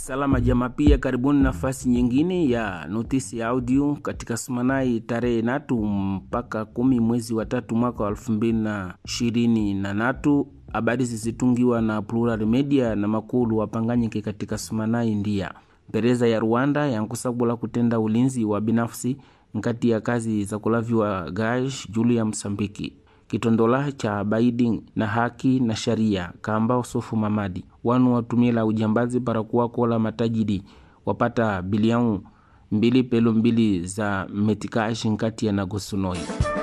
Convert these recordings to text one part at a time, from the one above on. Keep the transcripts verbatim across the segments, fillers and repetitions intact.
Salama jama, pia karibuni nafasi nyingine ya notisi ya audio katika Sumanai tarehe natu mpaka kumi mwezi wa tatu mwaka wa elfu mbili na ishirini na natu. Habari zisitungiwa na Plural Media na makulu wapanganyike katika Sumanai ndia Pereza ya Rwanda yankusabula kutenda ulinzi wa binafsi nkati ya kazi za kulaviwa gash juli ya Msambiki. Kitondola cha baidi na haki na sharia kamba Usufu Mamadi wanu watumila ujambazi para kuwa kola matajiri wapata bilioni mbili pelo mbili za metikashi nkati ya Nagosunoi.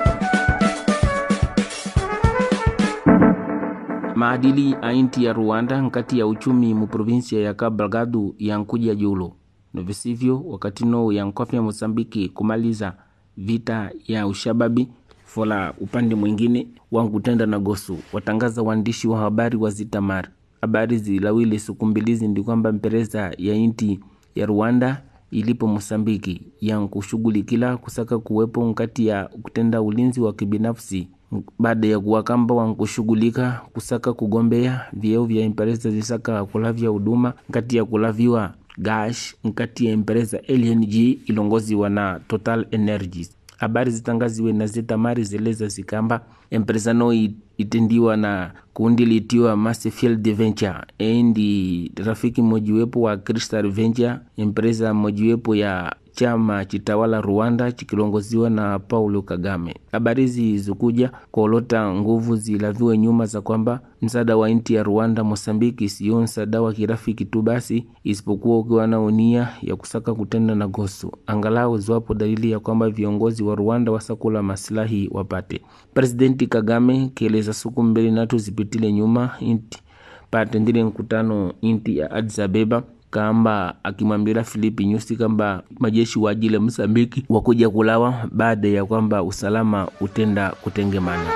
Maadili ainti ya Rwanda nkati ya uchumi mu provinsia ya Kabalgadu yankuja julo novisivyo wakati no yankofia Mosambiki kumaliza vita ya ushababi. Fola upande mwingine wangu tenda na gosu watangaza waandishi wa habari wa Zitamar. Habari zilawili sukumbilizi ndi kwamba mpereza ya inti ya Rwanda ilipo Mosambiki yang kushughulikila kusaka kuwepo nkati ya kutenda ulinzi wa kibinafsi baada ya kuwakamba wangu kushughulika kusaka kugombea vyeo vya impereza zisaka kulavya huduma nkati ya kulaviwa gash nkati ya impereza L N G ilongozi wana Total Energies. Habari zitangaziwe na Zitamari zeleza zikamba empresa no itendiwa na kundi litiwa Massfield Venture endi rafiki mojiwepo wa Crystal Venture, empresa mojiwepo ya chama chitawala Rwanda chikilongoziwa na Paulo Kagame. Habari zikuja kuolota nguvu zilaviwe nyuma za kwamba msada wa inti ya Rwanda Mosambiki sio msada wa kirafiki tu basi, isipokuwa ukiwa na unia ya kusaka kutenda na gosu. Angalau zwapo dalili ya kwamba viongozi wa Rwanda wasakula maslahi wapate. Presidenti Kagame kieleza suku mbili natu zipitile nyuma inti patendile mkutano inti ya Addis Abeba kamba akimwambia Filipi Nyusi kamba majeshi wa ajili Msambiki wakuja kulawa baada ya kwamba usalama utenda kutengemana.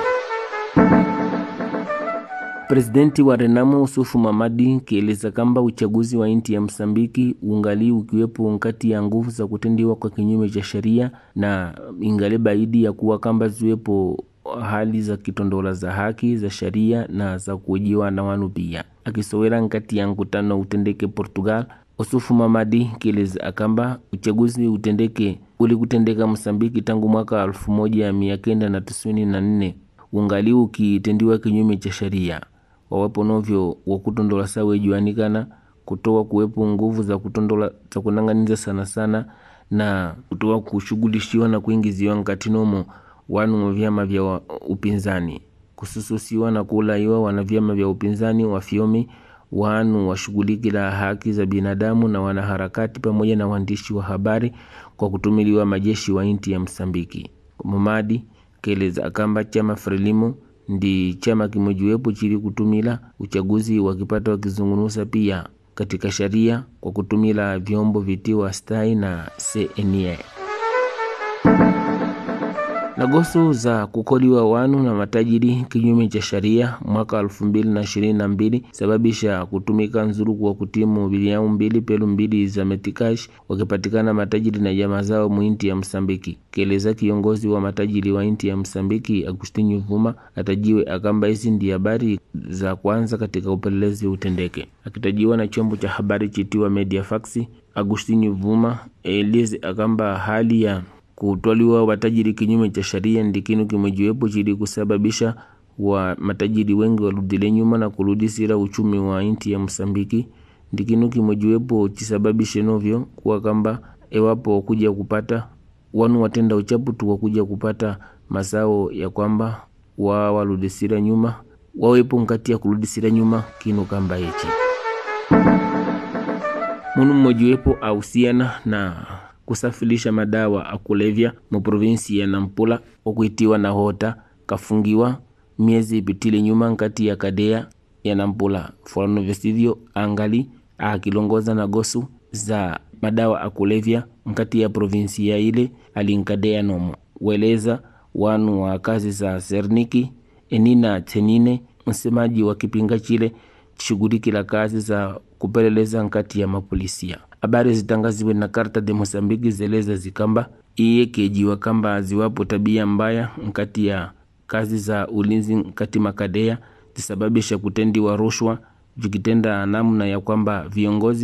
Presidenti wa Renamo Usufu Mamadi kieleza kamba uchaguzi wa inti ya Msambiki ungali ukiwepo nkati ya nguvu za kutendiwa kwa kinyume cha sheria na ingali baidi ya kuwa kamba ziwepo hali za kitondola za haki za sharia na za kujiwa na wanu pia. Akisowela nkati ya mkutano utendeke Portugal, Usufu Mamadi kieleza akamba uchaguzi utendeke uli kutendeka Msambiki tangu mwaka elfu moja mia kenda na tisini na nne ungali ukitendiwa kinyume cha sheria. Wawepo novyo wakutondola sawe juanikana kutoa kuwepo nguvu za kutondola za kunanganiza sana sana na kutoa kushughulishiwa na kuingiziwa nkati nomo wanu wa vyama vya upinzani kusususiwa na kulaiwa wana vyama vya upinzani wafiomi wanu washughuliki la haki za binadamu na wanaharakati pamoja na waandishi wa habari kwa kutumiliwa majeshi wa inti ya Msambiki. Mamadi keleza akamba chama Frelimo ndi chama kimojiwepo chili kutumila uchaguzi wakipata wakizungunusa pia katika sharia kwa kutumila vyombo vitiwa stai na C N A. Nagosu za kukoliwa wanu na matajiri kinyume cha sharia mwaka elfu mbili na ishirini na mbili sababisha kutumika nzuru kwa kutimu bilioni mbili pelu mbili za metikash wakipatikana matajiri na jamaa zao muinti ya Msambiki. Kieleza kiongozi wa matajiri wa inti ya Msambiki Agustinho Vuma atajiwe akamba hizi ndi habari za kwanza katika upelelezi utendeke. Akitajiwa na chombo cha habari chitiwa Mediafax, Agustinho Vuma eleze akamba hali ya kutwaliwa watajiri kinyume cha sharia ndikinu kimojiwepo chili kusababisha wa matajiri wengi warudile nyuma na kurudisira uchumi wa inti ya Msambiki. Ndikinu kimojiwepo chisababishe novyo kuwa kamba ewapo kuja kupata wanu watenda uchapu tu wakuja kupata masao ya kwamba wa warudisira nyuma wawepo nkati ya kurudisira nyuma kinu kamba hichi. Munu mmojiwepo ausiana na kusafilisha madawa akulevya mu provinsi ya Nampula okuitiwa na Hota kafungiwa miezi ipitile nyuma nkati ya Kadea ya Nampula. Fulano vestivyo angali akilongoza na gosu za madawa akulevya nkati ya provinsi ya ile alinkadea nomo. Weleza wanu wa kazi za Serniki Enina Tenine msemaji wa kipinga chile shughuliki la kazi za kupeleleza nkati ya mapolisia. Habari zitangaziwe na Karta de Mosambiki zeleza zikamba iye kejiwa kamba ziwapo tabia mbaya nkati ya kazi za ulinzi nkati makadea zisababisha kutendiwa rushwa vikitenda namna ya kwamba viongozi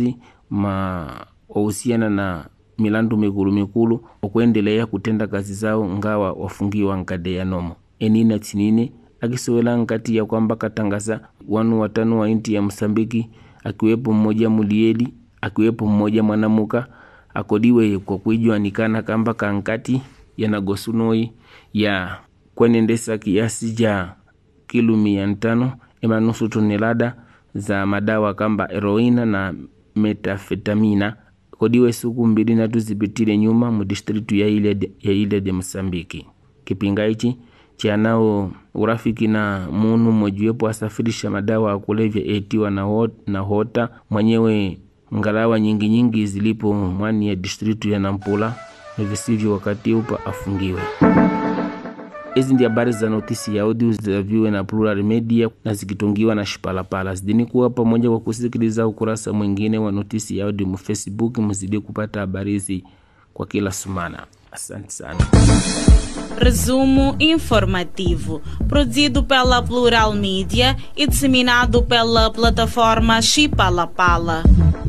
ma wahusiana na milandu mikulu mikulu okuendelea kutenda kazi zao ngawa wafungiwa nkade ya nomo. Enina tinine akisowela nkati ya kwamba katangaza wanu watano wa inti ya Msambiki, akiwepo mmoja Mulieli, akiwepo mmoja Mwanamuka, akodiwe kwa kuijua nikana kamba kankati ya nagosunoi ya kwenendesa kiasi ja kilo mia tano ema nusu tonelada za madawa kamba heroina na metafetamina. Kodiwe suku mbili na tuzibitile nyuma mu distritu ya ile ya ile de Msambiki. Kipinga hichi chanao urafiki na munu mojuwepo asafirisha madawa ya kulevya etiwa na hota, na hota mwenyewe ngalawa nyingi nyingi zilipo mwani ya distritu ya Nampula, visivyo wakati upa afungiwe. Hizi ndi habari za notisi ya audio zinaviwe na Plural Media na zikitungiwa na Shipalapala. Zidini kuwa pamoja kwa kusikiliza ukurasa mwingine wa notisi ya audio mu Facebook, mzidi kupata habari hizi kwa kila sumana. Asante sana. Resumo informativo, produzido pela Plural Media e disseminado pela plataforma Shipalapala.